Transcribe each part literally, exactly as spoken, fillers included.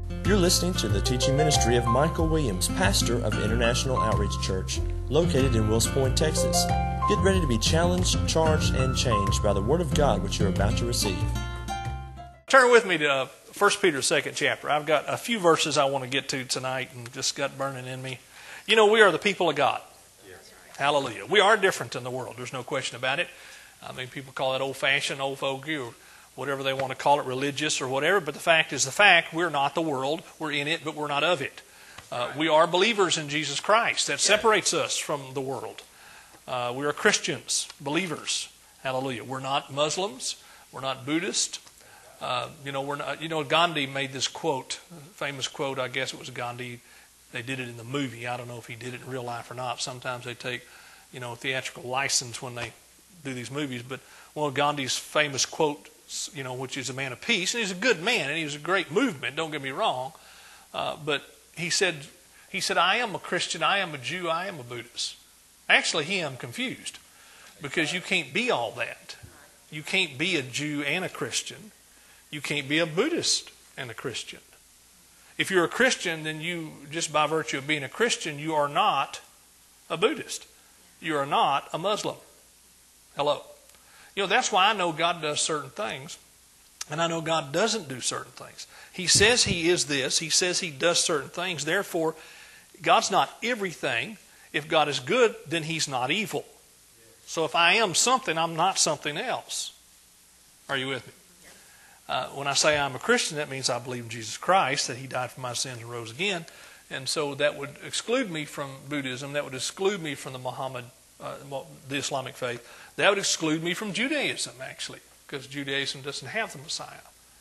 You're listening to the teaching ministry of Michael Williams, pastor of International Outreach Church, located in Wills Point, Texas. Get ready to be challenged, charged, and changed by the Word of God which you're about to receive. Turn with me to uh, First Peter, second chapter. I've got a few verses I want to get to tonight and just got burning in me. You know, we are the people of God. Yes. Hallelujah. We are different than the world. There's no question about it. I mean, people call it old-fashioned, old fogey, or whatever they want to call it, religious or whatever. But the fact is the fact. We're not the world. We're in it, but we're not of it. Uh, we are believers in Jesus Christ. That separates us from the world. Uh, we are Christians, believers. Hallelujah. We're not Muslims. We're not Buddhist. Uh, you know, we're not. You know, Gandhi made this quote, famous quote. I guess it was Gandhi. They did it in the movie. I don't know if he did it in real life or not. Sometimes they take, you know, theatrical license when they do these movies. But one of Gandhi's famous quote, you know, which is a man of peace, and he's a good man, and he was a great movement. Don't get me wrong, uh, but he said, he said, "I am a Christian. I am a Jew. I am a Buddhist." Actually, he am confused because you can't be all that. You can't be a Jew and a Christian. You can't be a Buddhist and a Christian. If you're a Christian, then you, just by virtue of being a Christian, you are not a Buddhist. You are not a Muslim. Hello. You know, that's why I know God does certain things, and I know God doesn't do certain things. He says He is this. He says He does certain things. Therefore, God's not everything. If God is good, then He's not evil. So if I am something, I'm not something else. Are you with me? Uh, when I say I'm a Christian, that means I believe in Jesus Christ, that He died for my sins and rose again. And so that would exclude me from Buddhism. That would exclude me from the Muhammad, uh, the Islamic faith. That would exclude me from Judaism, actually, because Judaism doesn't have the Messiah.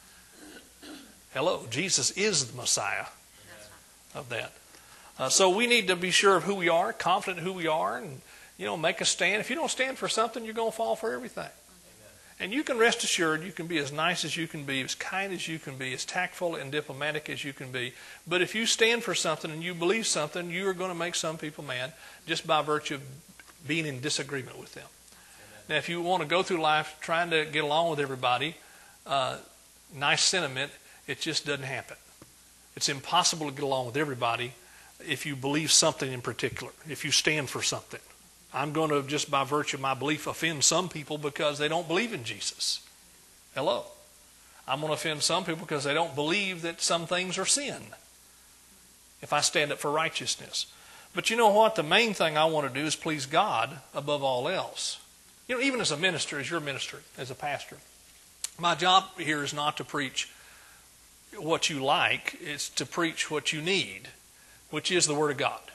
Hello, Jesus is the Messiah of that. Uh, so we need to be sure of who we are, confident in who we are, and, you know, make a stand. If you don't stand for something, you're going to fall for everything. And you can rest assured you can be as nice as you can be, as kind as you can be, as tactful and diplomatic as you can be. But if you stand for something and you believe something, you are going to make some people mad just by virtue of being in disagreement with them. Amen. Now, if you want to go through life trying to get along with everybody, uh, nice sentiment, it just doesn't happen. It's impossible to get along with everybody if you believe something in particular, if you stand for something. I'm going to, just by virtue of my belief, offend some people because they don't believe in Jesus. Hello. I'm going to offend some people because they don't believe that some things are sin, if I stand up for righteousness. But you know what? The main thing I want to do is please God above all else. You know, even as a minister, as your minister, as a pastor, my job here is not to preach what you like. It's to preach what you need, which is the Word of God.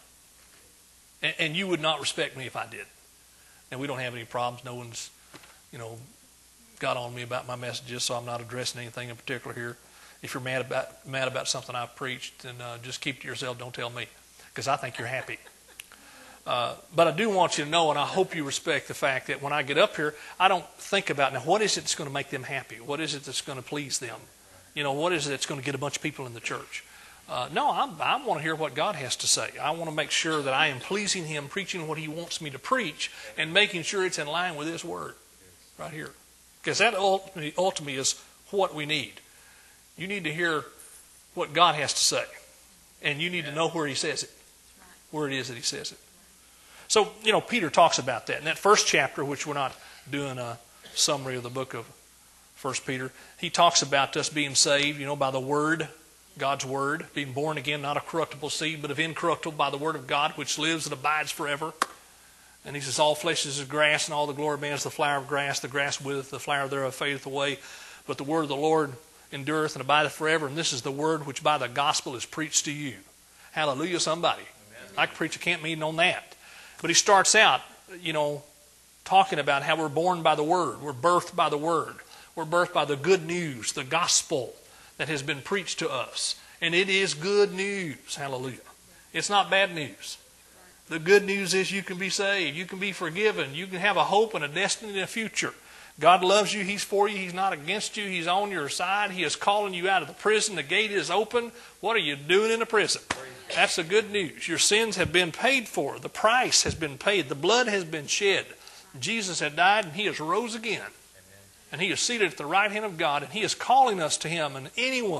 And you would not respect me if I did. And we don't have any problems. No one's, you know, got on me about my messages, so I'm not addressing anything in particular here. If you're mad about mad about something I've preached, then uh, just keep it to yourself. Don't tell me, because I think you're happy. Uh, but I do want you to know, and I hope you respect the fact that when I get up here, I don't think about, now, what is it that's going to make them happy? What is it that's going to please them? You know, what is it that's going to get a bunch of people in the church? Uh, no, I'm, I want to hear what God has to say. I want to make sure that I am pleasing Him, preaching what He wants me to preach, and making sure it's in line with His Word right here. Because that ultimately, ultimately is what we need. You need to hear what God has to say, and you need to know where He says it, where it is that He says it. So, you know, Peter talks about that. In that first chapter, which we're not doing a summary of the book of First Peter, he talks about us being saved, you know, by the Word, God's Word, being born again, not of corruptible seed, but of incorruptible by the Word of God, which lives and abides forever. And he says, all flesh is as grass, and all the glory of man is the flower of grass. The grass witheth, the flower thereof fadeth away. But the word of the Lord endureth and abideth forever. And this is the word which by the gospel is preached to you. Hallelujah, somebody. Amen. I could preach a camp meeting on that. But he starts out, you know, talking about how we're born by the Word. We're birthed by the Word. We're birthed by the good news, the gospel that has been preached to us. And it is good news. Hallelujah. It's not bad news. The good news is you can be saved. You can be forgiven. You can have a hope and a destiny and a future. God loves you. He's for you. He's not against you. He's on your side. He is calling you out of the prison. The gate is open. What are you doing in the prison? That's the good news. Your sins have been paid for. The price has been paid. The blood has been shed. Jesus had died and He has rose again. And He is seated at the right hand of God, and He is calling us to Him. And anyone,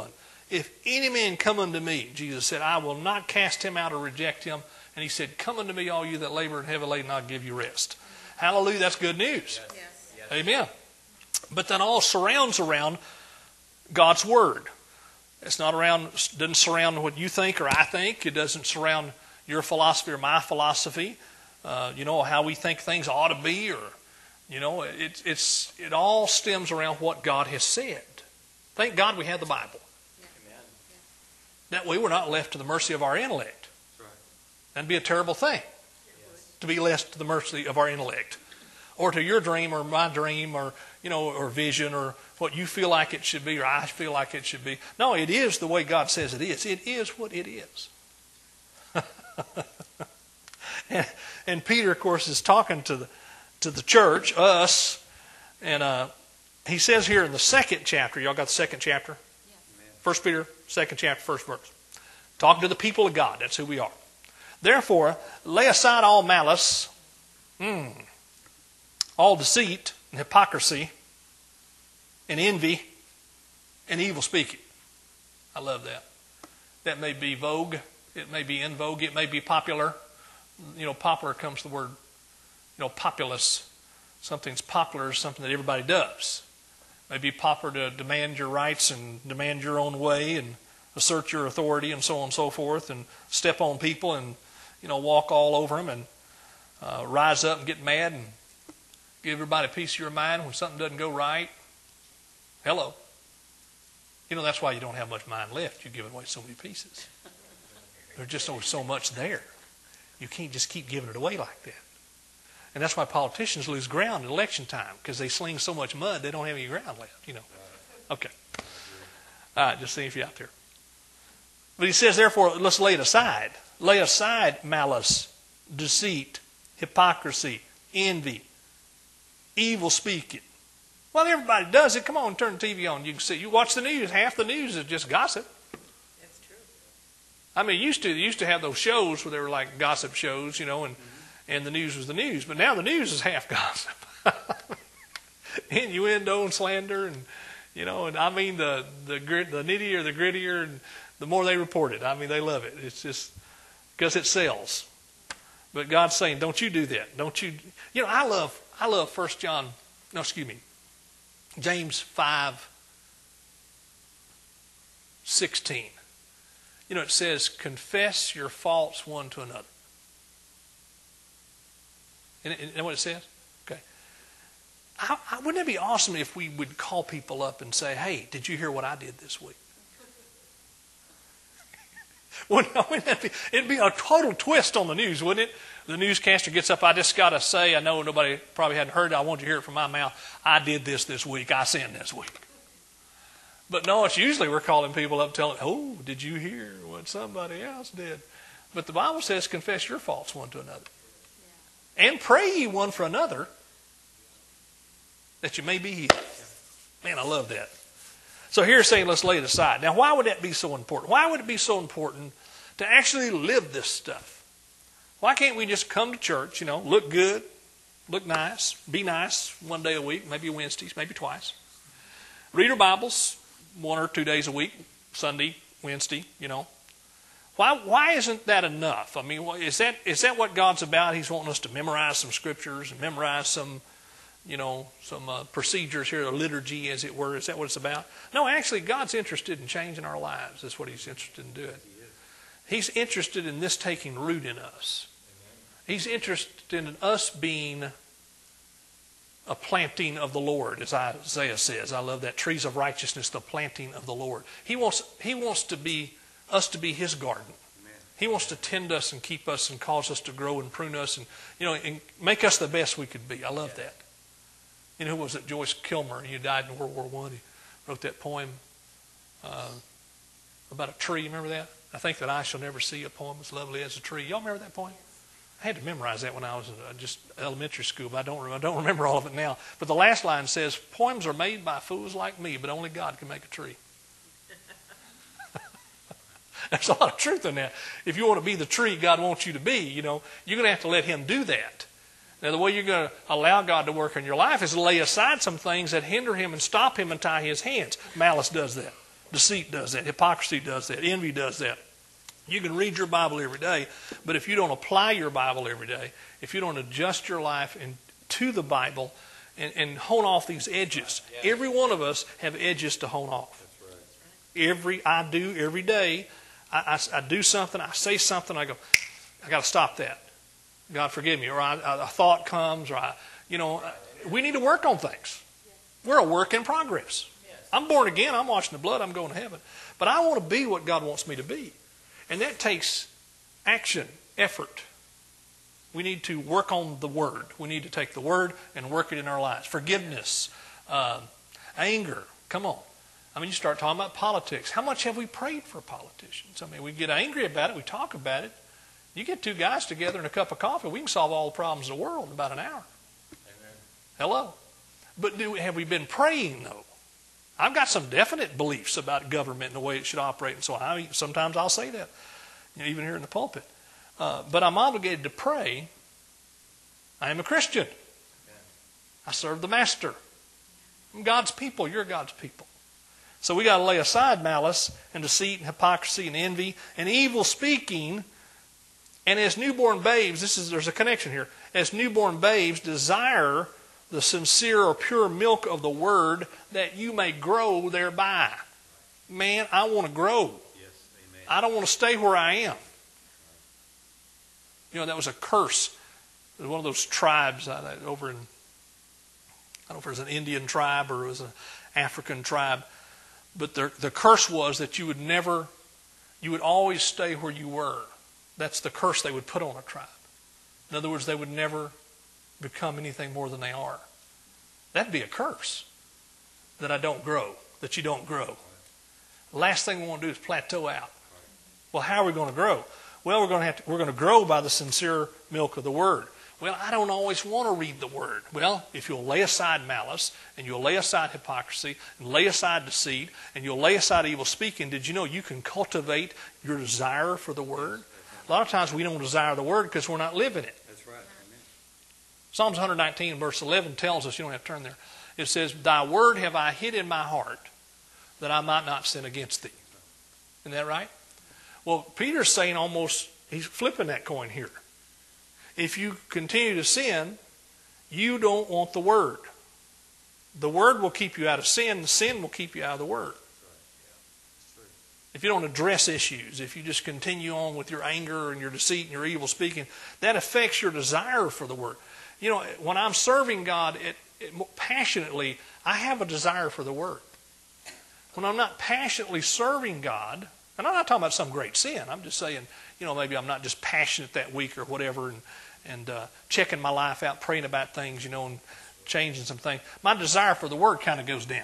If any man come unto me, Jesus said, I will not cast him out or reject him. And he said, come unto me, all you that labor and heavy laden, I'll give you rest. Hallelujah, that's good news. Yes. Yes. Amen. But that all surrounds around God's Word. It's not around, doesn't surround what you think or I think. It doesn't surround your philosophy or my philosophy. Uh, you know, how we think things ought to be, or, you know, it, it's, it all stems around what God has said. Thank God we have the Bible. Amen. That way we're not left to the mercy of our intellect. That's right. That'd be a terrible thing, Yes. to be left to the mercy of our intellect. Or to your dream or my dream or, you know, or vision or what you feel like it should be or I feel like it should be. No, it is the way God says it is. It is what it is. and, and Peter, of course, is talking to the to the church, us, and uh, he says here in the second chapter, y'all got the second chapter? Yes. First Peter, second chapter, first verse. Talking to the people of God. That's who we are. Therefore, lay aside all malice, mm, all deceit and hypocrisy and envy and evil speaking. I love that. That may be vogue. It may be in vogue. It may be popular. You know, popular comes the word, you know, populous. Something's popular is something that everybody does. It may be popular to demand your rights and demand your own way and assert your authority and so on and so forth and step on people and, you know, walk all over them and uh, rise up and get mad and give everybody a piece of your mind when something doesn't go right. Hello. You know, that's why you don't have much mind left. You're giving away so many pieces. There's just always so much there. You can't just keep giving it away like that. And that's why politicians lose ground at election time, because they sling so much mud they don't have any ground left, you know. Okay. All right, just seeing if you're out there. But he says, therefore, let's lay it aside. Lay aside malice, deceit, hypocrisy, envy, evil speaking. Well, everybody does it. Come on, turn the T V on. You can see. You watch the news. Half the news is just gossip. That's true. I mean, used to they used to have those shows where they were like gossip shows, you know, and, mm-hmm. and the news was the news. But now the news is half gossip, innuendo and slander, and you know, and I mean the the grit, the nittier, the grittier, and the more they report it. I mean, they love it. It's just because it sells. But God's saying, don't you do that. Don't you? You know, I love I love First John. No, excuse me. James five sixteen. You know, it says, confess your faults one to another. Isn't it, isn't what it says? Okay. I, I, wouldn't it be awesome if we would call people up and say, hey, did you hear what I did this week? wouldn't, wouldn't that be, it'd be a total twist on the news, wouldn't it? The newscaster gets up, I just got to say, I know nobody probably hadn't heard it, I want you to hear it from my mouth. I did this this week, I sinned this week. But no, it's usually we're calling people up telling, oh, did you hear what somebody else did? But the Bible says confess your faults one to another. Yeah. And pray ye one for another that you may be healed. Man, I love that. So here's saying let's lay it aside. Now, why would that be so important? Why would it be so important to actually live this stuff? Why can't we just come to church, you know, look good, look nice, be nice one day a week, maybe Wednesdays, maybe twice. Read our Bibles one or two days a week, Sunday, Wednesday, you know. Why why isn't that enough? I mean, is that is that what God's about? He's wanting us to memorize some scriptures and memorize some, you know, some uh, procedures here, a liturgy, as it were. Is that what it's about? No, actually, God's interested in changing our lives. That's what He's interested in doing. He's interested in this taking root in us. He's interested in us being a planting of the Lord, as Isaiah says. I love that. Trees of righteousness, the planting of the Lord. He wants, he wants to be us to be His garden. Amen. He wants to tend us and keep us and cause us to grow and prune us and, you know, and make us the best we could be. I love that. You know, who was it? Joyce Kilmer. He died in World War One. He wrote that poem uh, about a tree. Remember that? I think that I shall never see a poem as lovely as a tree. Y'all remember that poem? I had to memorize that when I was in just elementary school, but I don't, I don't remember all of it now. But the last line says, poems are made by fools like me, but only God can make a tree. There's a lot of truth in that. If you want to be the tree God wants you to be, you know, you're going to have to let Him do that. Now, the way you're going to allow God to work in your life is to lay aside some things that hinder Him and stop Him and tie His hands. Malice does that. Deceit does that. Hypocrisy does that. Envy does that. You can read your Bible every day, but if you don't apply your Bible every day, if you don't adjust your life in, to the Bible and, and hone off these edges, yeah. Every one of us have edges to hone off. That's right. Every I do every day, I, I, I do something, I say something, I go, I got to stop that. God forgive me. Or I, I, a thought comes, or I, you know, we need to work on things. We're a work in progress. I'm born again. I'm washing the blood. I'm going to heaven. But I want to be what God wants me to be. And that takes action, effort. We need to work on the Word. We need to take the Word and work it in our lives. Forgiveness, uh, anger. Come on. I mean, you start talking about politics. How much have we prayed for politicians? I mean, we get angry about it. We talk about it. You get two guys together and a cup of coffee, we can solve all the problems of the world in about an hour. Amen. Hello. But do, have we been praying, though? I've got some definite beliefs about government and the way it should operate, and so I, sometimes I'll say that, you know, even here in the pulpit. Uh, but I'm obligated to pray. I am a Christian. I serve the Master. I'm God's people. You're God's people. So we got to lay aside malice and deceit and hypocrisy and envy and evil speaking. And as newborn babes, this is there's a connection here. As newborn babes, desire the sincere or pure milk of the Word, that you may grow thereby. Man, I want to grow. Yes, amen. I don't want to stay where I am. You know, that was a curse. It was one of those tribes over in, I don't know if it was an Indian tribe or it was an African tribe, but the, the curse was that you would never, you would always stay where you were. That's the curse they would put on a tribe. In other words, they would never become anything more than they are. That'd be a curse, that I don't grow, that you don't grow. The last thing we want to do is plateau out. Well, how are we going to grow? Well, we're going to have to, we're going to grow by the sincere milk of the Word. Well, I don't always want to read the Word. Well, if you'll lay aside malice, and you'll lay aside hypocrisy, and lay aside deceit, and you'll lay aside evil speaking, did you know you can cultivate your desire for the Word? A lot of times we don't desire the Word because we're not living it. That's right. Amen. Psalms one nineteen verse eleven tells us, you don't have to turn there, it says, Thy word have I hid in my heart, that I might not sin against thee. Isn't that right? Well, Peter's saying almost, he's flipping that coin here. If you continue to sin, you don't want the Word. The Word will keep you out of sin. The sin will keep you out of the Word. If you don't address issues, if you just continue on with your anger and your deceit and your evil speaking, that affects your desire for the Word. You know, when I'm serving God it, it, passionately, I have a desire for the Word. When I'm not passionately serving God, and I'm not talking about some great sin, I'm just saying, you know, maybe I'm not just passionate that week or whatever, and, and uh, checking my life out, praying about things, you know, and changing some things. My desire for the Word kind of goes down.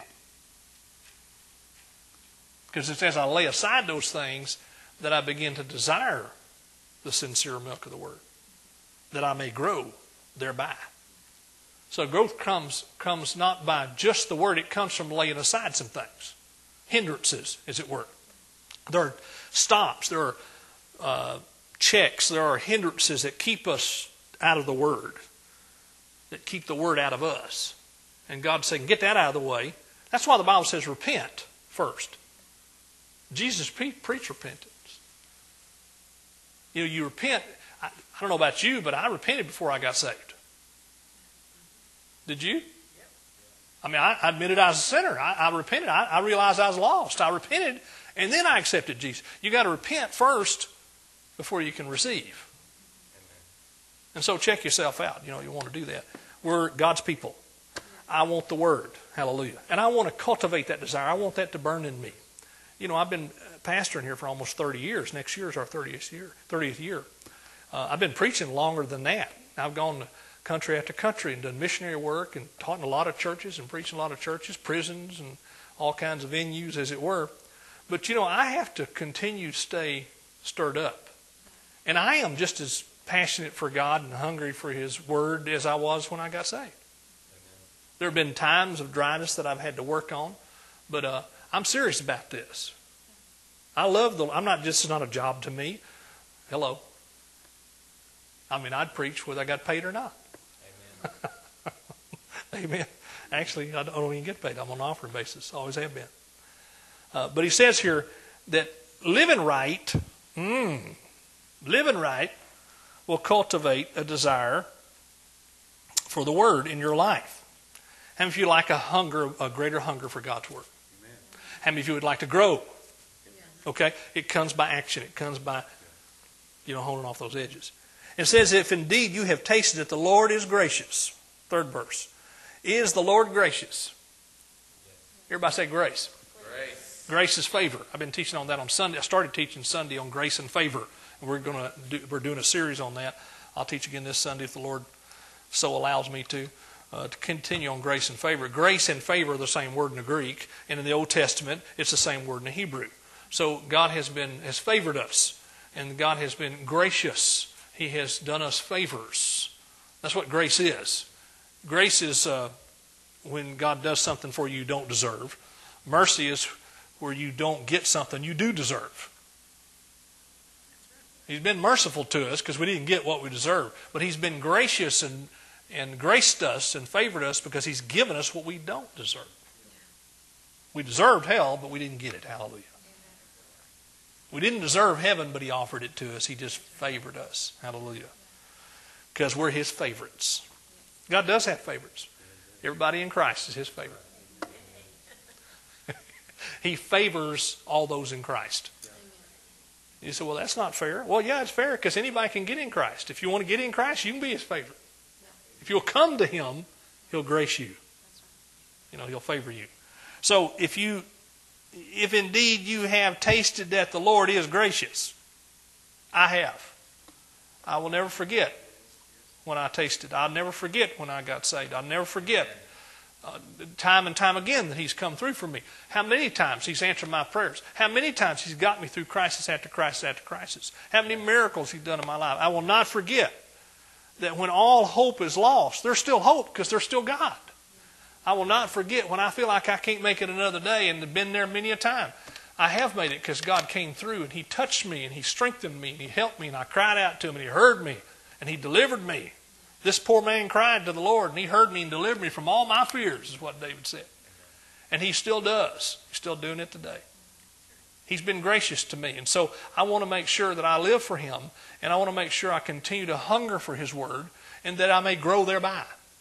Because it says I lay aside those things that I begin to desire the sincere milk of the Word, that I may grow thereby. So growth comes comes not by just the Word, it comes from laying aside some things. Hindrances, as it were. There are stops, there are uh, checks, there are hindrances that keep us out of the Word, that keep the Word out of us. And God's saying, get that out of the way. That's why the Bible says repent first. Jesus pre- preached repentance. You know, you repent. I, I don't know about you, but I repented before I got saved. Did you? I mean, I, I admitted I was a sinner. I, I repented. I, I realized I was lost. I repented, and then I accepted Jesus. You got to repent first before you can receive. And so check yourself out. You know, you want to do that. We're God's people. I want the Word. Hallelujah. And I want to cultivate that desire. I want that to burn in me. You know, I've been pastoring here for almost thirty years. Next year is our thirtieth year. thirtieth year. Uh, I've been preaching longer than that. I've gone to country after country and done missionary work and taught in a lot of churches and preached in a lot of churches, prisons, and all kinds of venues, as it were. But, you know, I have to continue to stay stirred up. And I am just as passionate for God and hungry for His Word as I was when I got saved. Amen. There have been times of dryness that I've had to work on, but uh, I'm serious about this. I love the, I'm not just, it's not a job to me. Hello. I mean, I'd preach whether I got paid or not. Amen. Amen. Actually, I don't even get paid. I'm on an offering basis. Always have been. Uh, but he says here that living right, mm, living right will cultivate a desire for the Word in your life. How many of you like a hunger, a greater hunger for God's Word? Amen. How many of you would like to grow? Okay, it comes by action. It comes by, you know, holding off those edges. It says, if indeed you have tasted that the Lord is gracious. Third verse. Is the Lord gracious? Everybody say grace. Grace. Grace is favor. I've been teaching on that on Sunday. I started teaching Sunday on grace and favor. And we're going to do, we're doing a series on that. I'll teach again this Sunday if the Lord so allows me to. Uh, to continue on grace and favor. Grace and favor are the same word in the Greek. And in the Old Testament, it's the same word in the Hebrew. So God has been has favored us. And God has been gracious. He has done us favors. That's what grace is. Grace is uh, when God does something for you you don't deserve. Mercy is where you don't get something you do deserve. He's been merciful to us because we didn't get what we deserve. But He's been gracious and, and graced us and favored us because He's given us what we don't deserve. We deserved hell, but we didn't get it. Hallelujah. We didn't deserve heaven, but He offered it to us. He just favored us. Hallelujah. Because we're His favorites. God does have favorites. Everybody in Christ is His favorite. He favors all those in Christ. You say, well, that's not fair. Well, yeah, it's fair because anybody can get in Christ. If you want to get in Christ, you can be His favorite. If you'll come to Him, He'll grace you. You know, He'll favor you. So if you, if indeed you have tasted that the Lord is gracious, I have. I will never forget when I tasted. I'll never forget when I got saved. I'll never forget uh, time and time again that He's come through for me. How many times He's answered my prayers. How many times He's got me through crisis after crisis after crisis. How many miracles He's done in my life. I will not forget that when all hope is lost, there's still hope because there's still God. I will not forget when I feel like I can't make it another day, and have been there many a time. I have made it because God came through and He touched me and He strengthened me and He helped me and I cried out to Him and He heard me and He delivered me. This poor man cried to the Lord and He heard me and delivered me from all my fears, is what David said. And He still does. He's still doing it today. He's been gracious to me. And so I want to make sure that I live for Him, and I want to make sure I continue to hunger for His Word and that I may grow thereby.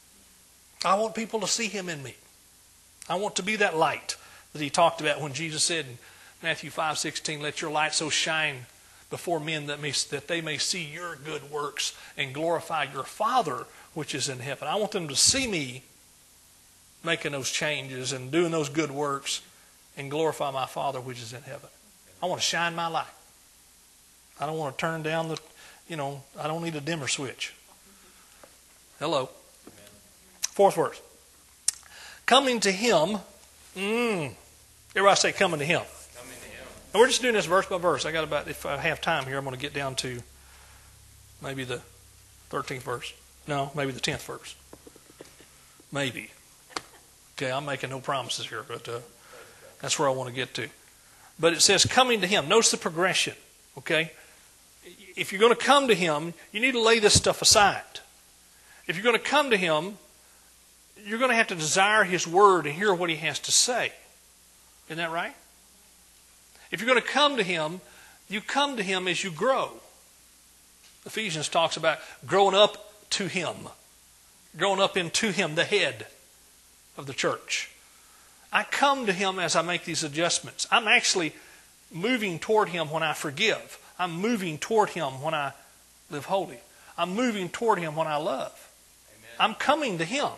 I want people to see Him in me. I want to be that light that He talked about when Jesus said in Matthew five sixteen, let your light so shine before men that, may, that they may see your good works and glorify your Father which is in heaven. I want them to see me making those changes and doing those good works and glorify my Father which is in heaven. I want to shine my light. I don't want to turn down the, you know, I don't need a dimmer switch. Hello. Fourth verse. Coming to Him. Mm, everybody say coming to Him. Coming to Him. And we're just doing this verse by verse. I got about, if I have time here, I'm going to get down to maybe the thirteenth verse. No, maybe the tenth verse. Maybe. Okay, I'm making no promises here, but uh, that's where I want to get to. But it says coming to Him. Notice the progression. Okay? If you're going to come to Him, you need to lay this stuff aside. If you're going to come to Him, you're going to have to desire His Word and hear what He has to say. Isn't that right? If you're going to come to Him, you come to Him as you grow. Ephesians talks about growing up to Him. Growing up into Him, the head of the church. I come to Him as I make these adjustments. I'm actually moving toward Him when I forgive. I'm moving toward Him when I live holy. I'm moving toward Him when I love. Amen. I'm coming to Him.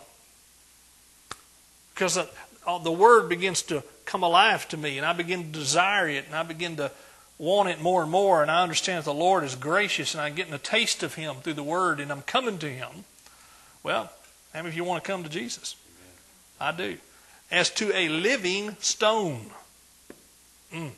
Because the Word begins to come alive to me, and I begin to desire it, and I begin to want it more and more, and I understand that the Lord is gracious, and I'm getting a taste of Him through the Word, and I'm coming to Him. Well, how many of you want to come to Jesus? Amen. I do. As to a living stone. Mm.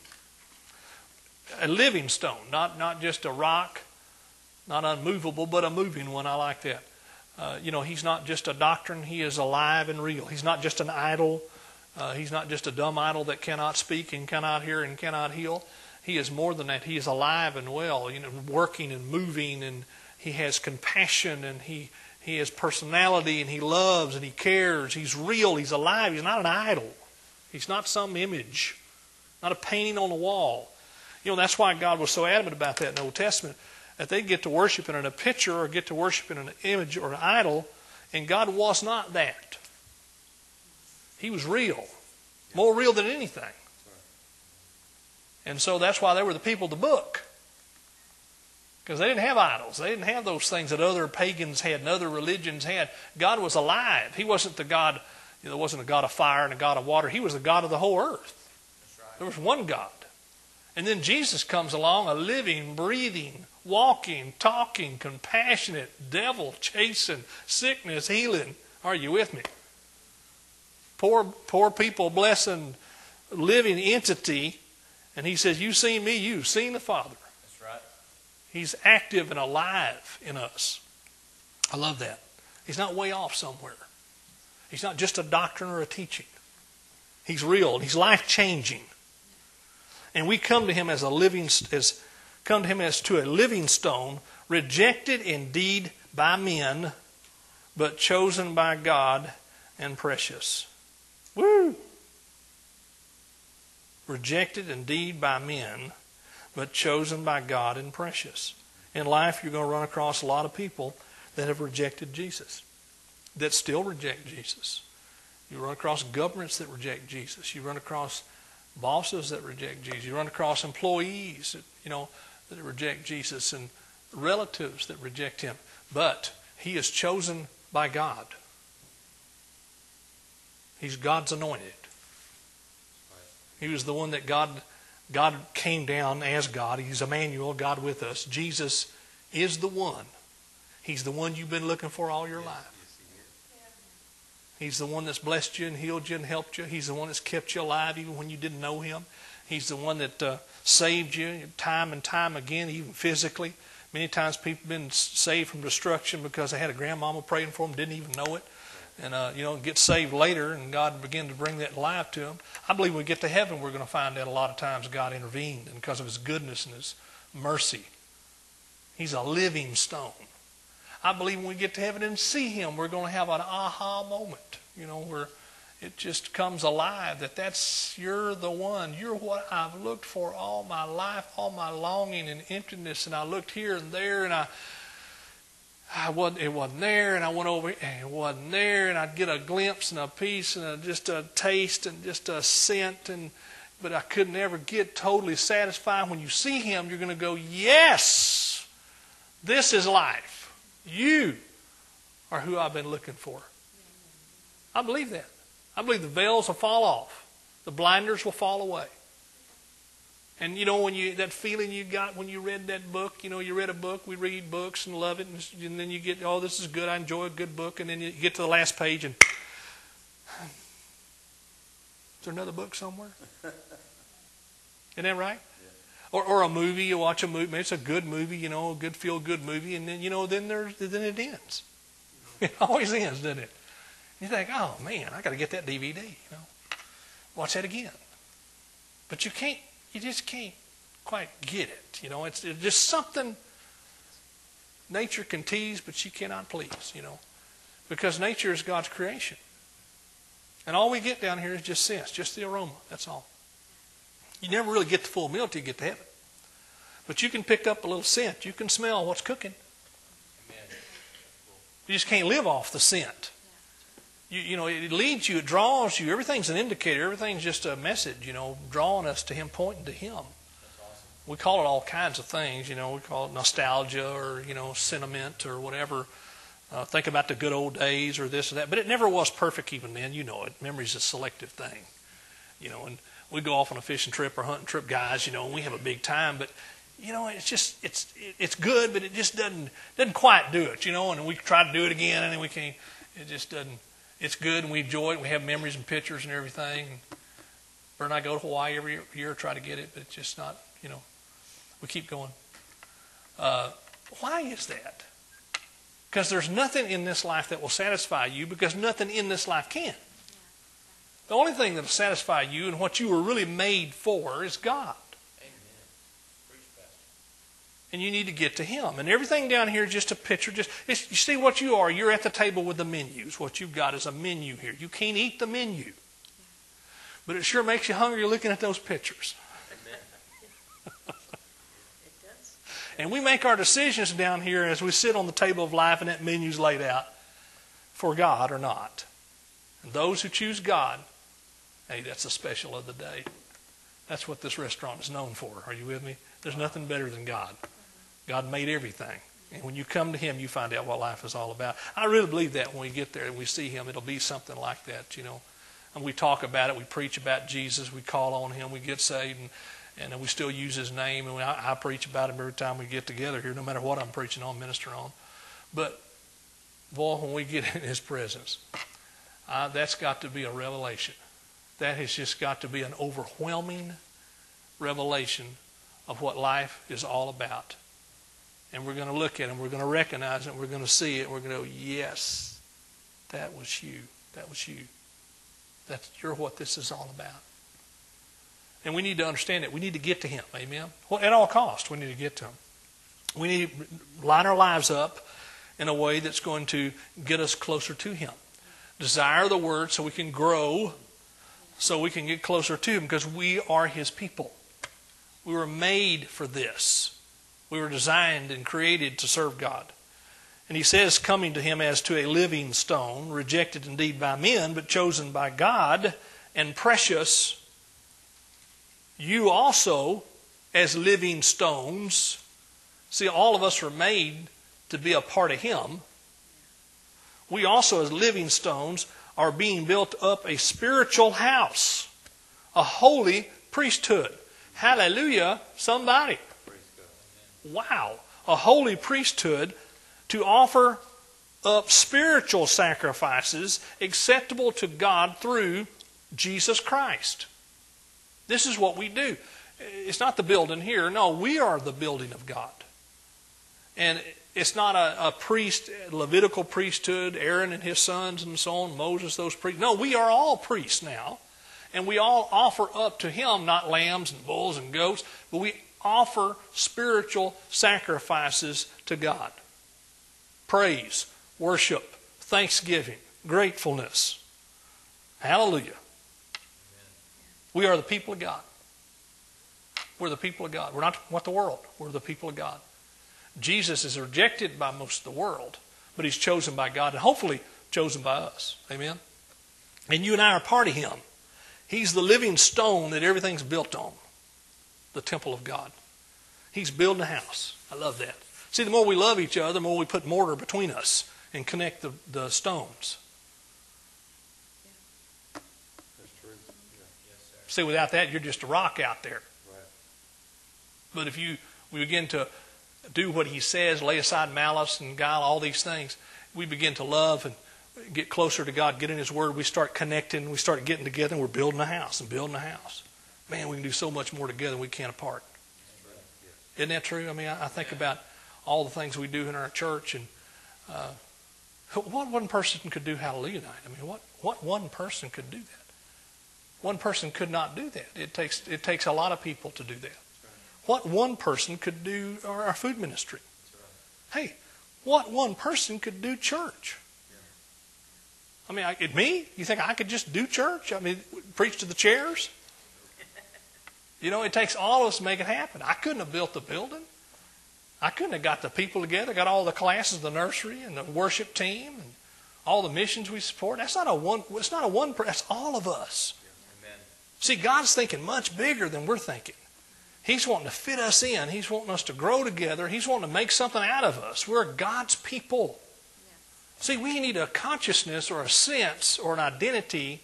A living stone, not, not just a rock, not unmovable, but a moving one. I like that. Uh, you know, He's not just a doctrine. He is alive and real. He's not just an idol. Uh, he's not just a dumb idol that cannot speak and cannot hear and cannot heal. He is more than that. He is alive and well, you know, working and moving, and He has compassion, and He, he has personality, and He loves and He cares. He's real. He's alive. He's not an idol. He's not some image. not a painting on the wall. You know, that's why God was so adamant about that in the Old Testament, that they'd get to worshiping in a picture or get to worshiping an image or an idol, and God was not that. He was real, more real than anything. And so that's why they were the people of the book. Because they didn't have idols. They didn't have those things that other pagans had and other religions had. God was alive. He wasn't the God, you know, there wasn't a God of fire and a God of water. He was the God of the whole earth. That's right. There was one God. And then Jesus comes along, a living, breathing, walking, talking, compassionate, devil chasing, sickness healing. Are you with me? Poor, poor people blessing, living entity. And he says, you've seen me, you've seen the Father. That's right. He's active and alive in us. I love that. He's not way off somewhere. He's not just a doctrine or a teaching. He's real. He's life-changing. And we come to him as a living, as come to him as to a living stone, rejected indeed by men, but chosen by God and precious. Woo! Rejected indeed by men, but chosen by God and precious. In life, you're going to run across a lot of people that have rejected Jesus, that still reject Jesus. You run across governments that reject Jesus. You run across bosses that reject Jesus. You run across employees that, you know, that reject Jesus, and relatives that reject him. But he is chosen by God. He's God's anointed. He was the one that God, God came down as God. He's Emmanuel, God with us. Jesus is the one. He's the one you've been looking for all your life. He's the one that's blessed you and healed you and helped you. He's the one that's kept you alive even when you didn't know him. He's the one that uh, saved you time and time again, even physically. Many times people have been saved from destruction because they had a grandmama praying for them, didn't even know it. And, uh, you know, get saved later, and God began to bring that life to them. I believe when we get to heaven, we're going to find that a lot of times God intervened, and because of his goodness and his mercy. He's a living stone. I believe when we get to heaven and see him, we're going to have an aha moment, you know, where it just comes alive that that's, you're the one. You're what I've looked for all my life, all my longing and emptiness. And I looked here and there, and I, I wasn't, it wasn't there, and I went over and it wasn't there, and I'd get a glimpse and a piece and a, just a taste and just a scent, and but I could never get totally satisfied. When you see him, you're going to go, yes, this is life. You are who I've been looking for. I believe that. I believe the veils will fall off. The blinders will fall away. And you know, when you that feeling you got when you read that book, you know, you read a book, we read books and love it, and, and then you get, oh, this is good, I enjoy a good book, and then you get to the last page and is there another book somewhere? Isn't that right? Yeah. Or or a movie, you watch a movie, maybe it's a good movie, you know, a good feel-good movie, and then you know, then there's then it ends. It always ends, doesn't it? You think, oh man, I got to get that D V D, you know, watch that again. But you can't. You just can't quite get it. You know, it's, it's just something nature can tease, but she cannot please, you know, because nature is God's creation. And all we get down here is just sense, just the aroma. That's all. You never really get the full meal till you get to heaven. But you can pick up a little scent. You can smell what's cooking. You just can't live off the scent. You, you know, it leads you, it draws you. Everything's an indicator. Everything's just a message, you know, drawing us to him, pointing to him. That's awesome. We call it all kinds of things, you know. We call it nostalgia or, you know, sentiment or whatever. Uh, think about the good old days or this or that. But it never was perfect even then. You know it. Memory's a selective thing. You know, and we go off on a fishing trip or hunting trip, guys, you know, and we have a big time. But, you know, it's just, it's it's good, but it just doesn't doesn't quite do it, you know. And we try to do it again, and we can't. It just doesn't. It's good, and we enjoy it. We have memories and pictures and everything. Bert and I go to Hawaii every year, try to get it, but it's just not, you know, we keep going. Uh, why is that? Because there's nothing in this life that will satisfy you, because nothing in this life can. The only thing that will satisfy you and what you were really made for is God. And you need to get to him. And everything down here is just a picture. Just it's, you see what you are. You're at the table with the menus. What you've got is a menu here. You can't eat the menu. But it sure makes you hungry looking at those pictures. And we make our decisions down here as we sit on the table of life and that menu's laid out for God or not. And those who choose God, hey, that's the special of the day. That's what this restaurant is known for. Are you with me? There's nothing better than God. God made everything. And when you come to Him, you find out what life is all about. I really believe that when we get there and we see Him, it'll be something like that, you know. And we talk about it. We preach about Jesus. We call on Him. We get saved. And And we still use His name, and I, I preach about Him every time we get together here, no matter what I'm preaching on, ministering on. But, boy, when we get in His presence, uh, that's got to be a revelation. That has just got to be an overwhelming revelation of what life is all about. And we're going to look at it, and we're going to recognize it, and we're going to see it, and we're going to go, yes, that was you. That was you. That's, you're what this is all about. And we need to understand it. We need to get to Him. Amen? Well, at all costs, we need to get to Him. We need to line our lives up in a way that's going to get us closer to Him. Desire the Word so we can grow, so we can get closer to Him, because we are His people. We were made for this. We were designed and created to serve God. And He says, coming to Him as to a living stone, rejected indeed by men, but chosen by God, and precious. You also, as living stones, see, all of us are made to be a part of Him. We also, as living stones, are being built up a spiritual house, a holy priesthood. Hallelujah, somebody. Wow. A holy priesthood to offer up spiritual sacrifices acceptable to God through Jesus Christ. This is what we do. It's not the building here. No, we are the building of God. And it's not a, a priest, Levitical priesthood, Aaron and his sons and so on, Moses, those priests. No, we are all priests now. And we all offer up to Him, not lambs and bulls and goats, but we offer spiritual sacrifices to God. Praise, worship, thanksgiving, gratefulness. Hallelujah. We are the people of God. We're the people of God. We're not what the world. We're the people of God. Jesus is rejected by most of the world, but He's chosen by God and hopefully chosen by us. Amen? And you and I are part of Him. He's the living stone that everything's built on. The temple of God. He's building a house. I love that. See, the more we love each other, the more we put mortar between us and connect the, the stones. See, without that, you're just a rock out there. Right. But if you we begin to do what He says, lay aside malice and guile, all these things, we begin to love and get closer to God, get in His Word, we start connecting, we start getting together, and we're building a house and building a house. Man, we can do so much more together than we can apart. Right. Yeah. Isn't that true? I mean, I, I think about all the things we do in our church, and uh, what one person could do Hallelujah Night? I mean, what, what one person could do that? One person could not do that. It takes it takes a lot of people to do that. Right. What one person could do our, our food ministry? Right. Hey, what one person could do church? Yeah. I mean, I, it, me? You think I could just do church? I mean, preach to the chairs? You know, it takes all of us to make it happen. I couldn't have built the building. I couldn't have got the people together, got all the classes, the nursery, and the worship team, and all the missions we support. That's not a one. It's not a one. That's all of us. See, God's thinking much bigger than we're thinking. He's wanting to fit us in. He's wanting us to grow together. He's wanting to make something out of us. We're God's people. Yes. See, we need a consciousness or a sense or an identity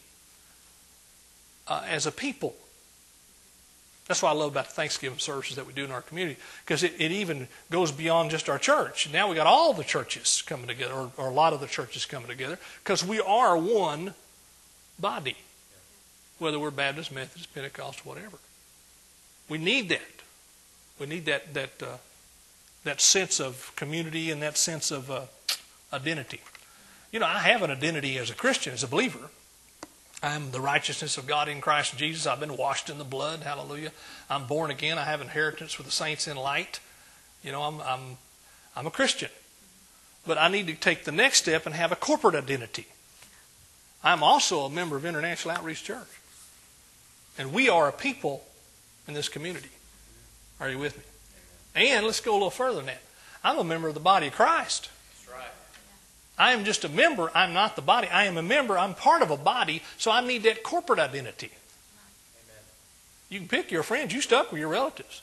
uh, as a people. That's what I love about the Thanksgiving services that we do in our community, because it, it even goes beyond just our church. Now we got all the churches coming together, or, or a lot of the churches coming together, because we are one body. Whether we're Baptist, Methodist, Pentecostal, whatever. We need that. We need that that uh, that sense of community and that sense of uh, identity. You know, I have an identity as a Christian, as a believer. I'm the righteousness of God in Christ Jesus. I've been washed in the blood. Hallelujah. I'm born again. I have inheritance with the saints in light. You know, I'm I'm I'm a Christian. But I need to take the next step and have a corporate identity. I'm also a member of International Outreach Church. And we are a people in this community. Are you with me? And let's go a little further than that. I'm a member of the body of Christ. That's right. I am just a member. I'm not the body. I am a member. I'm part of a body, so I need that corporate identity. Amen. You can pick your friends. You stuck with your relatives.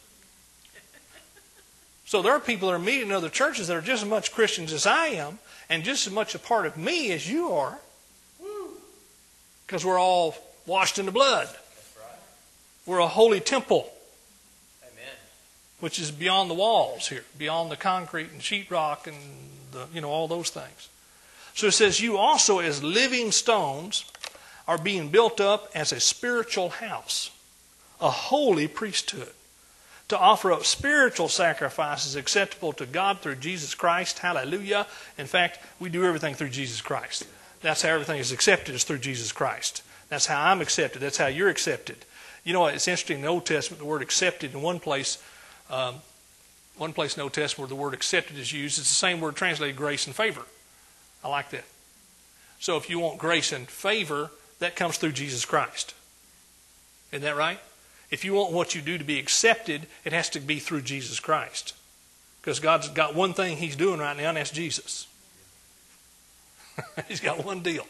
So there are people that are meeting in other churches that are just as much Christians as I am and just as much a part of me as you are. Because we're all washed in the blood. That's right. We're a holy temple. Amen. Which is beyond the walls here, beyond the concrete and sheetrock and the, you know, all those things. So it says, you also as living stones are being built up as a spiritual house, a holy priesthood, to offer up spiritual sacrifices acceptable to God through Jesus Christ. Hallelujah. In fact, we do everything through Jesus Christ. That's how everything is accepted, is through Jesus Christ. That's how I'm accepted. That's how you're accepted. You know, it's interesting in the Old Testament, the word accepted in one place, um, one place in the Old Testament where the word accepted is used, it's the same word translated grace and favor. I like that. So if you want grace and favor, that comes through Jesus Christ. Isn't that right? If you want what you do to be accepted, it has to be through Jesus Christ. Because God's got one thing He's doing right now, and that's Jesus. He's got one deal.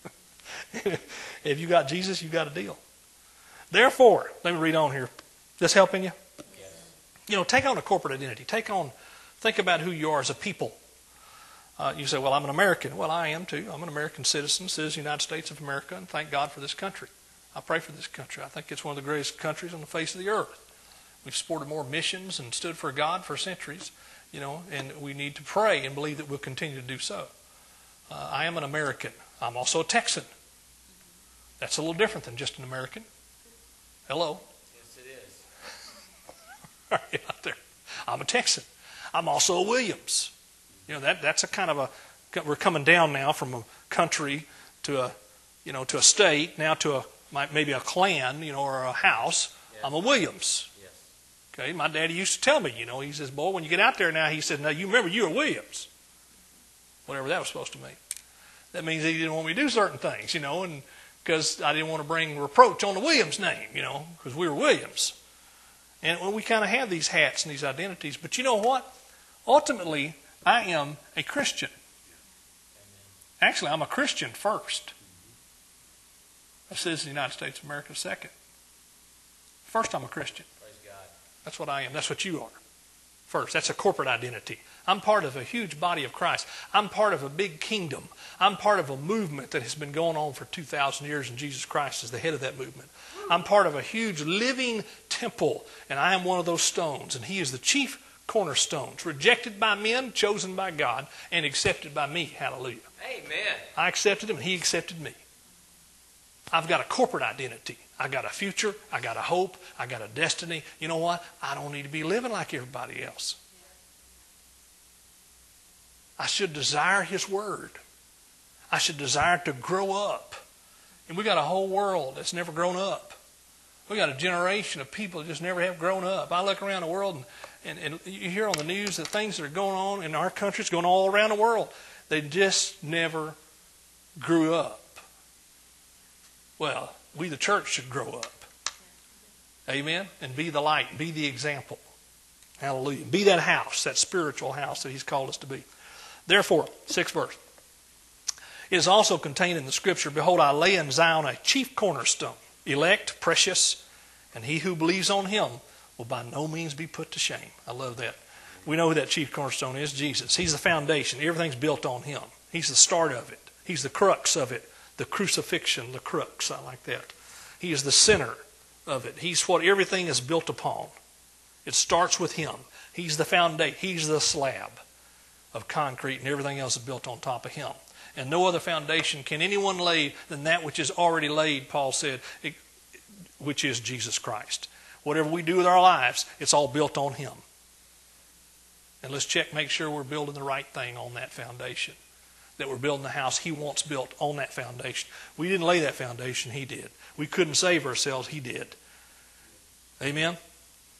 If you got Jesus, you got a deal. Therefore, let me read on here. This helping you? Yes. You know, take on a corporate identity. Take on, think about who you are as a people. Uh, you say, well, I'm an American. Well, I am too. I'm an American citizen, citizen of the United States of America, and thank God for this country. I pray for this country. I think it's one of the greatest countries on the face of the earth. We've supported more missions and stood for God for centuries, you know, and we need to pray and believe that we'll continue to do so. Uh, I am an American. I'm also a Texan. That's a little different than just an American. Hello. Yes, it is. Are you out there? I'm a Texan. I'm also a Williams. You know, that that's a kind of a, we're coming down now from a country to a, you know, to a state, now to a, maybe a clan, you know, or a house. Yes. I'm a Williams. Yes. Okay, my daddy used to tell me, you know, he says, boy, when you get out there now, he said, now you remember you're Williams. Whatever that was supposed to mean. That means he didn't want me to do certain things, you know, and because I didn't want to bring reproach on the Williams name, you know, because we were Williams. And well, we kind of have these hats and these identities. But you know what? Ultimately, I am a Christian. Actually, I'm a Christian first. A citizen of the United States of America second. First, I'm a Christian. Praise God. That's what I am. That's what you are. First, that's a corporate identity. I'm part of a huge body of Christ. I'm part of a big kingdom. I'm part of a movement that has been going on for two thousand years, and Jesus Christ is the head of that movement. I'm part of a huge living temple, and I am one of those stones, and He is the chief cornerstone, rejected by men, chosen by God, and accepted by me. Hallelujah. Amen. I accepted Him, and He accepted me. I've got a corporate identity. I got a future. I got a hope. I got a destiny. You know what? I don't need to be living like everybody else. I should desire His Word. I should desire to grow up. And we got a whole world that's never grown up. We got a generation of people that just never have grown up. I look around the world and, and, and you hear on the news that things that are going on in our country, it's going all around the world. They just never grew up. Well, we the church should grow up. Amen? And be the light, be the example. Hallelujah. Be that house, that spiritual house that He's called us to be. Therefore, sixth verse. It is also contained in the Scripture, behold, I lay in Zion a chief cornerstone, elect, precious, and he who believes on Him will by no means be put to shame. I love that. We know who that chief cornerstone is, Jesus. He's the foundation. Everything's built on Him. He's the start of it. He's the crux of it. The crucifixion, the crux, I like that. He is the center of it. He's what everything is built upon. It starts with Him. He's the foundation. He's the slab of concrete, and everything else is built on top of Him. And no other foundation can anyone lay than that which is already laid, Paul said, which is Jesus Christ. Whatever we do with our lives, it's all built on Him. And let's check, make sure we're building the right thing on that foundation. That we're building the house He wants built on that foundation. We didn't lay that foundation, He did. We couldn't save ourselves, He did. Amen?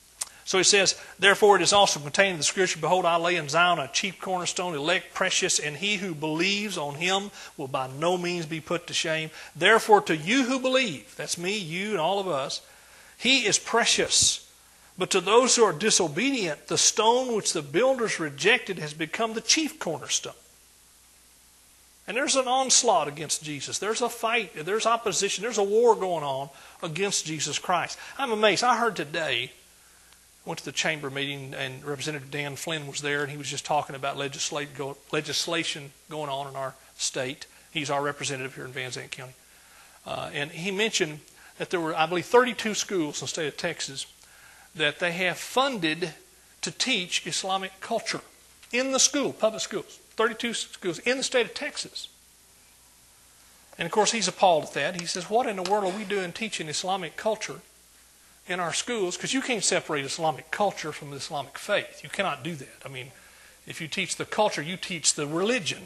So he says, therefore it is also contained in the Scripture, behold, I lay in Zion a chief cornerstone, elect, precious, and he who believes on him will by no means be put to shame. Therefore to you who believe, that's me, you, and all of us, he is precious. But to those who are disobedient, the stone which the builders rejected has become the chief cornerstone. And there's an onslaught against Jesus. There's a fight. There's opposition. There's a war going on against Jesus Christ. I'm amazed. I heard today, went to the chamber meeting, and Representative Dan Flynn was there, and he was just talking about legislation going on in our state. He's our representative here in Van Zandt County. Uh, and he mentioned that there were, I believe, thirty-two schools in the state of Texas that they have funded to teach Islamic culture in the school, public schools. thirty-two schools in the state of Texas. And of course he's appalled at that. He says, what in the world are we doing teaching Islamic culture in our schools? Because you can't separate Islamic culture from the Islamic faith. You cannot do that. I mean, if you teach the culture, you teach the religion.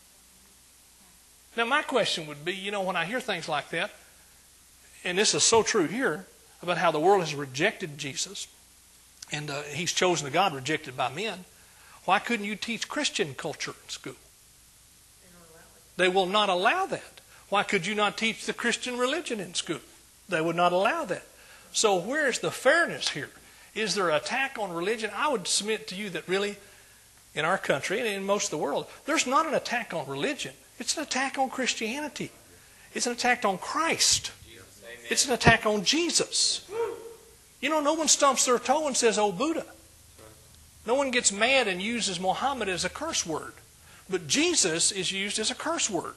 Now my question would be, you know, when I hear things like that, and this is so true here, about how the world has rejected Jesus, and uh, he's chosen a God rejected by men, why couldn't you teach Christian culture in school? They will not allow that. Why could you not teach the Christian religion in school? They would not allow that. So where's the fairness here? Is there an attack on religion? I would submit to you that really, in our country and in most of the world, there's not an attack on religion. It's an attack on Christianity. It's an attack on Christ. It's an attack on Jesus. You know, no one stumps their toe and says, oh, Buddha. No one gets mad and uses Muhammad as a curse word. But Jesus is used as a curse word.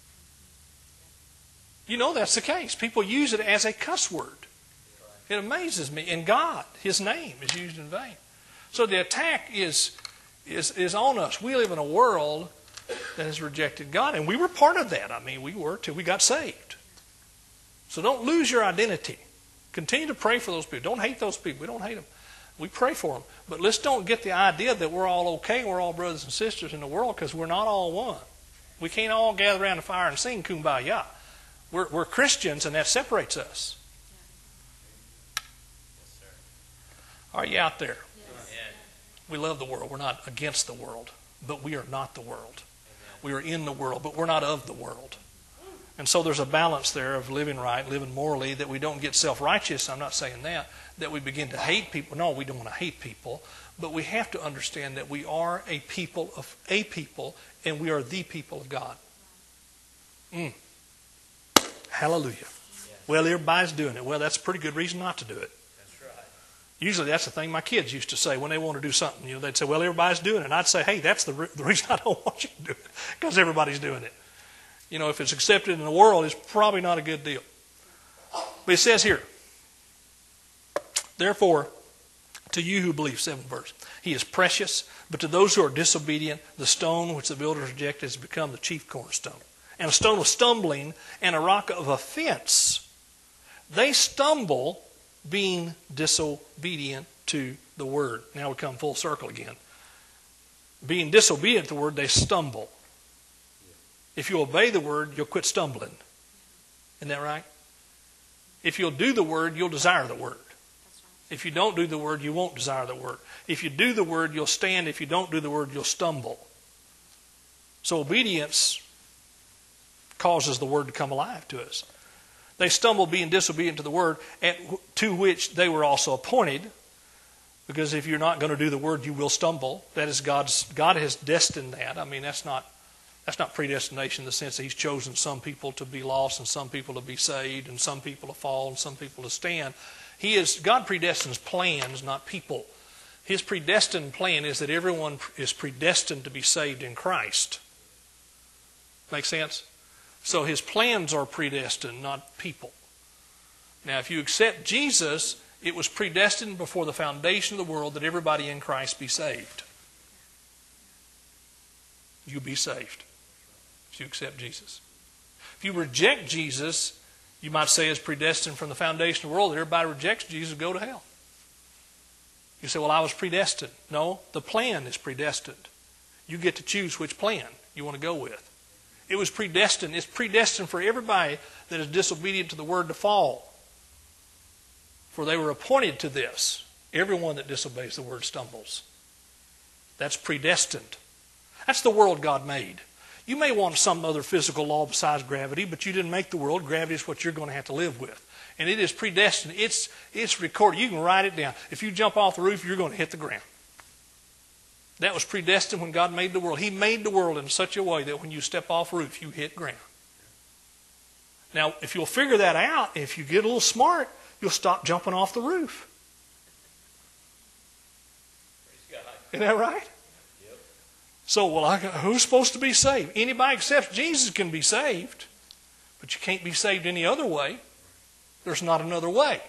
You know that's the case. People use it as a cuss word. It amazes me. And God, His name, is used in vain. So the attack is, is, is on us. We live in a world that has rejected God. And we were part of that. I mean, we were till we got saved. So don't lose your identity. Continue to pray for those people. Don't hate those people. We don't hate them. We pray for them. But let's don't get the idea that we're all okay, we're all brothers and sisters in the world, because we're not all one. We can't all gather around the fire and sing Kumbaya. We're, we're Christians, and that separates us. Yes, sir. Are you out there? Yes. We love the world. We're not against the world, but we are not the world. Amen. We are in the world, but we're not of the world. And so there's a balance there of living right, living morally, that we don't get self-righteous. I'm not saying that, that we begin to hate people. No, we don't want to hate people. But we have to understand that we are a people of a people, and we are the people of God. Mm. Hallelujah. Yes. Well, everybody's doing it. Well, that's a pretty good reason not to do it. That's right. Usually that's the thing my kids used to say when they want to do something. You know, they'd say, well, everybody's doing it. And I'd say, hey, that's the, re- the reason I don't want you to do it, because everybody's doing it. You know, if it's accepted in the world, it's probably not a good deal. But it says here, therefore, to you who believe, seventh verse, he is precious, but to those who are disobedient, the stone which the builders rejected has become the chief cornerstone, and a stone of stumbling and a rock of offense. They stumble being disobedient to the word. Now we come full circle again. Being disobedient to the word, they stumble. If you obey the word, you'll quit stumbling. Isn't that right? If you'll do the word, you'll desire the word. If you don't do the word, you won't desire the word. If you do the word, you'll stand. If you don't do the word, you'll stumble. So obedience causes the word to come alive to us. They stumble being disobedient to the word, at, to which they were also appointed. Because if you're not going to do the word, you will stumble. That is God's, God has destined that. I mean, that's not That's not predestination in the sense that He's chosen some people to be lost and some people to be saved and some people to fall and some people to stand. He is, God predestines plans, not people. His predestined plan is that everyone is predestined to be saved in Christ. Make sense? So His plans are predestined, not people. Now, if you accept Jesus, it was predestined before the foundation of the world that everybody in Christ be saved. You'll be saved if you accept Jesus. If you reject Jesus, you might say it's predestined from the foundation of the world that everybody rejects Jesus go to hell. You say, well, I was predestined. No, the plan is predestined. You get to choose which plan you want to go with. It was predestined. It's predestined for everybody that is disobedient to the word to fall. For they were appointed to this. Everyone that disobeys the word stumbles. That's predestined. That's the world God made. You may want some other physical law besides gravity, but you didn't make the world. Gravity is what you're going to have to live with. And it is predestined. It's, it's recorded. You can write it down. If you jump off the roof, you're going to hit the ground. That was predestined when God made the world. He made the world in such a way that when you step off the roof, you hit ground. Now, if you'll figure that out, if you get a little smart, you'll stop jumping off the roof. Isn't that right? Yep. So, well, I, who's supposed to be saved? Anybody except Jesus can be saved, but you can't be saved any other way. There's not another way.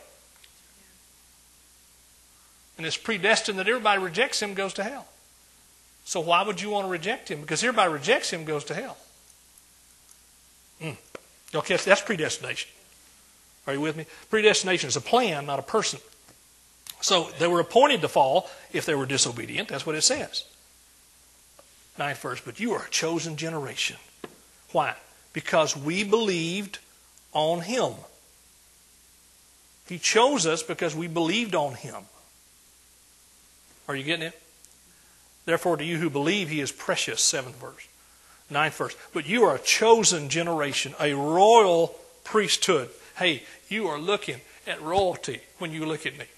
And it's predestined that everybody rejects him goes to hell. So why would you want to reject him? Because everybody rejects him goes to hell. Mm. Okay, that's predestination. Are you with me? Predestination is a plan, not a person. So they were appointed to fall if they were disobedient. That's what it says. Ninth verse, but you are a chosen generation. Why? Because we believed on him. He chose us because we believed on him. Are you getting it? Therefore, to you who believe, he is precious. Seventh verse. Ninth verse. But you are a chosen generation, a royal priesthood. Hey, you are looking at royalty when you look at me.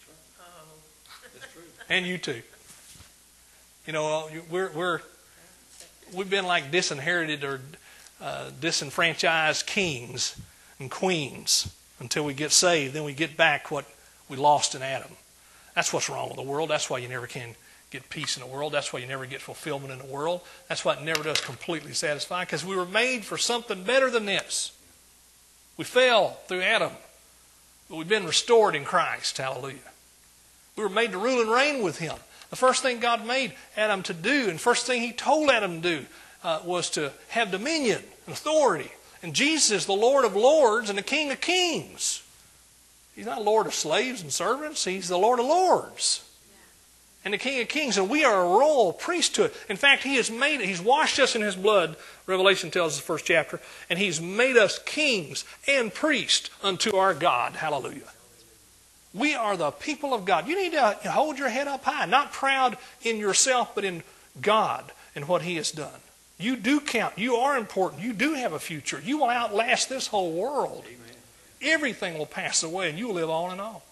And you too. You know, we're we're we've been like disinherited or uh, disenfranchised kings and queens until we get saved. Then we get back what we lost in Adam. That's what's wrong with the world. That's why you never can get peace in the world. That's why you never get fulfillment in the world. That's why it never does completely satisfy. Because we were made for something better than this. We fell through Adam, but we've been restored in Christ. Hallelujah. We were made to rule and reign with him. The first thing God made Adam to do, and first thing he told Adam to do, uh, was to have dominion and authority. And Jesus is the Lord of lords and the King of kings. He's not Lord of slaves and servants. He's the Lord of lords and the King of kings. And we are a royal priesthood. In fact, he has made it. He's washed us in his blood. Revelation tells us the first chapter. And he's made us kings and priests unto our God. Hallelujah. We are the people of God. You need to hold your head up high, not proud in yourself, but in God and what he has done. You do count. You are important. You do have a future. You will outlast this whole world. Amen. Everything will pass away and you will live on and on.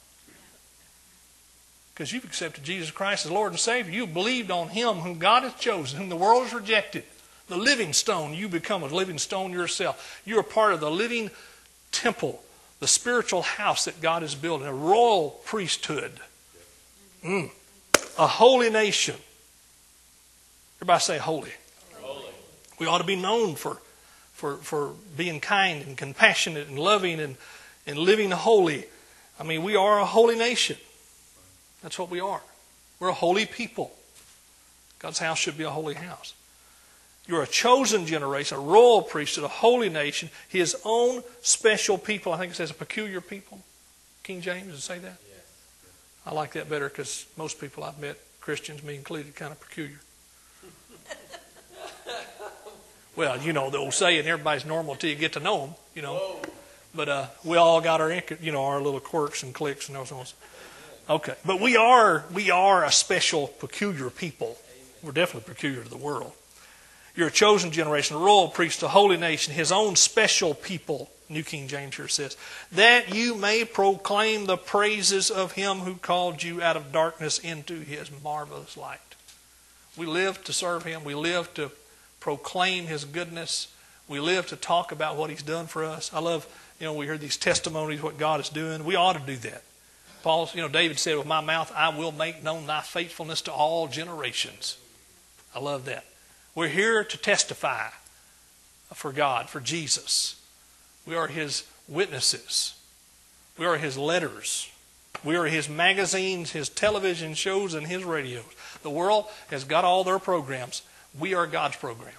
Because you've accepted Jesus Christ as Lord and Savior. You've believed on him whom God has chosen, whom the world has rejected. The living stone. You become a living stone yourself. You're a part of the living temple. The spiritual house that God is building, a royal priesthood, mm. a holy nation. Everybody say holy. Holy. We ought to be known for, for, for being kind and compassionate and loving and, and living holy. I mean, we are a holy nation. That's what we are. We're a holy people. God's house should be a holy house. You're a chosen generation, a royal priesthood, a holy nation, his own special people. I think it says a peculiar people. King James, does it say that? Yes. I like that better because most people I've met, Christians, me included, kind of peculiar. Well, you know the old saying, everybody's normal till you get to know them, you know. Whoa. But uh, we all got our, you know, our little quirks and cliques and those things. Okay, but we are we are a special, peculiar people. We're definitely peculiar to the world. You're a chosen generation, a royal priest, a holy nation, his own special people, New King James here says, that you may proclaim the praises of him who called you out of darkness into his marvelous light. We live to serve him. We live to proclaim his goodness. We live to talk about what he's done for us. I love, you know, we hear these testimonies, what God is doing. We ought to do that. Paul, you know, David said, with my mouth I will make known thy faithfulness to all generations. I love that. We're here to testify for God, for Jesus. We are his witnesses. We are his letters. We are his magazines, his television shows, and his radios. The world has got all their programs. We are God's program.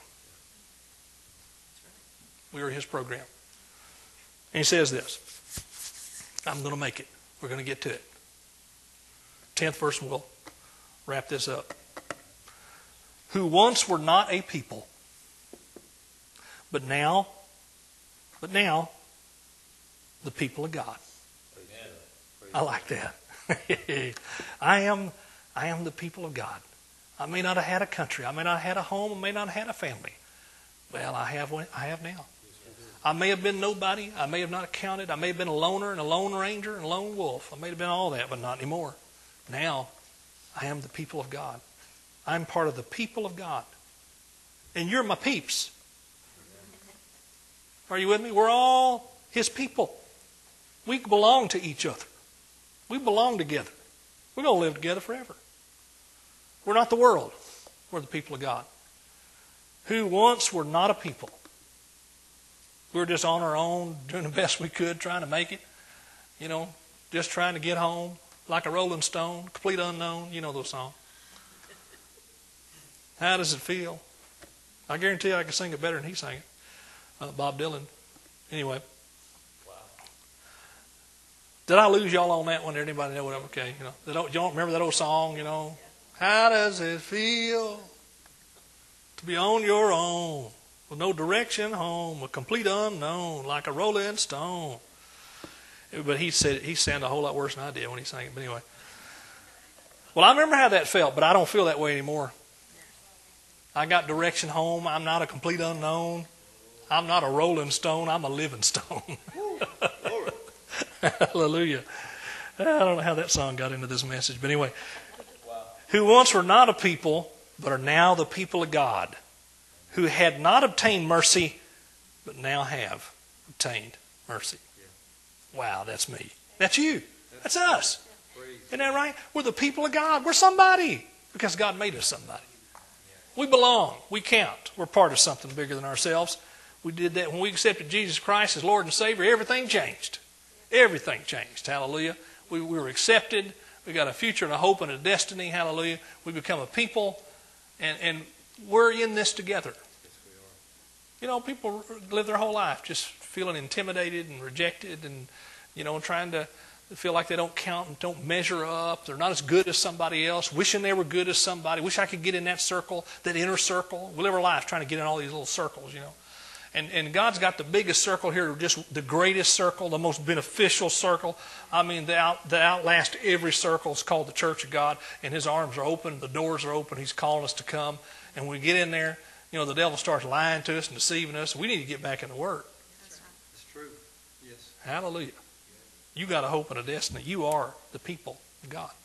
We are his program. And he says this. I'm going to make it. We're going to get to it. Tenth verse, and we'll wrap this up. Who once were not a people, but now, but now, the people of God. I like that. I am, I am the people of God. I may not have had a country. I may not have had a home. I may not have had a family. Well, I have one, I have now. I may have been nobody. I may have not counted. I may have been a loner and a lone ranger and a lone wolf. I may have been all that, but not anymore. Now, I am the people of God. I'm part of the people of God. And you're my peeps. Are you with me? We're all His people. We belong to each other. We belong together. We're going to live together forever. We're not the world. We're the people of God. Who once were not a people. We were just on our own, doing the best we could, trying to make it. You know, just trying to get home. Like a rolling stone, complete unknown. You know those songs. How does it feel? I guarantee you I can sing it better than he sang it. Uh, Bob Dylan. Anyway. Wow. Did I lose y'all on that one? Did anybody know what I'm okay? You know, they don't, you don't remember that old song, you know? How does it feel to be on your own with no direction home, a complete unknown, like a rolling stone? But he said he sounded a whole lot worse than I did when he sang it. But anyway. Well, I remember how that felt, but I don't feel that way anymore. I got direction home. I'm not a complete unknown. I'm not a rolling stone. I'm a living stone. Hallelujah. I don't know how that song got into this message. But anyway. Wow. Who once were not a people, but are now the people of God. Who had not obtained mercy, but now have obtained mercy. Yeah. Wow, that's me. That's you. That's us. Isn't that right? We're the people of God. We're somebody. Because God made us somebody. We belong. We count. We're part of something bigger than ourselves. We did that when we accepted Jesus Christ as Lord and Savior. Everything changed. Everything changed. Hallelujah. We, we were accepted. We got a future and a hope and a destiny. Hallelujah. We become a people. And, and we're in this together. You know, people live their whole life just feeling intimidated and rejected and, you know, trying to feel like they don't count and don't measure up. They're not as good as somebody else. Wishing they were good as somebody. Wish I could get in that circle, that inner circle. We live our life trying to get in all these little circles, you know. And and God's got the biggest circle here, just the greatest circle, the most beneficial circle. I mean, the out, the outlast every circle is called the Church of God. And His arms are open. The doors are open. He's calling us to come. And when we get in there, you know, the devil starts lying to us and deceiving us. We need to get back in the Word. That's right. It's true. Yes. Hallelujah. You got a hope and a destiny. You are the people of God.